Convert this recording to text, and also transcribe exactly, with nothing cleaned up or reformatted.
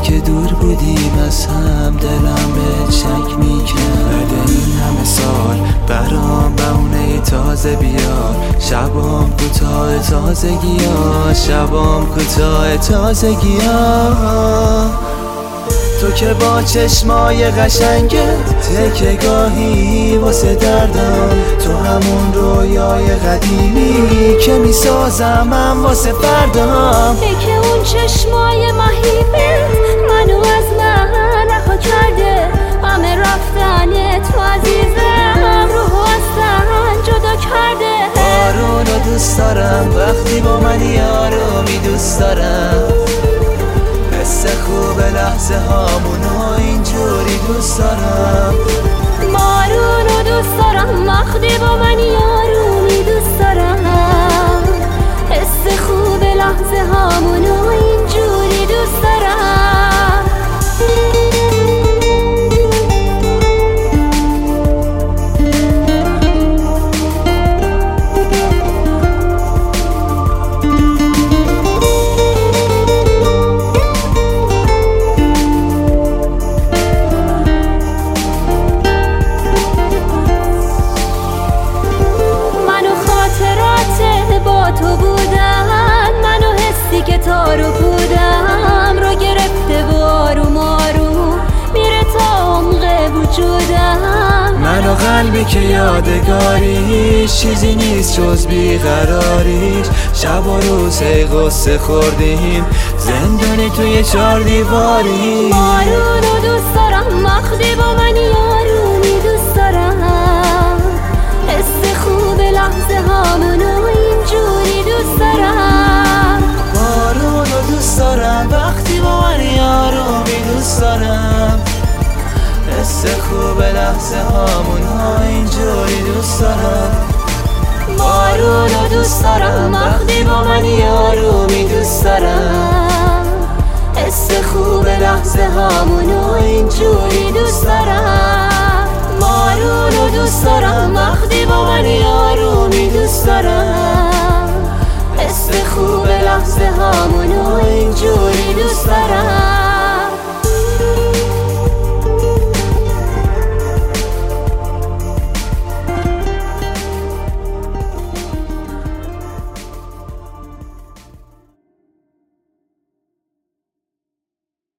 که دور بودیم از هم دلم به شک میکرد. بعد این همه سال برام بهونه تازه بیار، شبام کوتاه تازگی ها، شبام کوتاه تازگی ها. تو که با چشمای قشنگت تکه گاهی واسه دردم، تو همون رویای قدیمی که میسازم من واسه فردام. ای که اون چشمای مهیبت منو از من رها کرده، همه رفتن تو عزیزم روحو اصلا جدا کرده. بارونو دوست دارم وقتی با منی، آرومی دوست دارم، حس خوب لحظه هامونو اینجوری دوست دارم. بارونو دوست دارم وقتی با منی، آرومی دوست دارم، حس خوب لحظه هامونو اینجوری دوست دارم. تو بودن منو حسی که تا رو بودم رو گرفته و آروم آروم میره تا عمق وجودم. منو قلبی که یادگاریش چیزی نیست جز بیقراریش، شب و روز ای غصه خوردیم زندانی توی چار دیواری. بارونو دوست دارم وقتی با منی، آرومی دوست دارم، حس خوب لحظه هامونو اینجوری دوست دارم. بارونو دوست دارم وقتی با منی، آرومی دوست دارم، حس خوب لحظه هامونو اینجوری دوست دارم. بارونو دوست دارم وقتی با منی، آرومی دوست دارم، حس خوب لحظه هامونو اینجوری دوست دارم. بارونو دوست دارم وقتی با منی، آرومی دوست دارم، حس خوب لحظه هامونو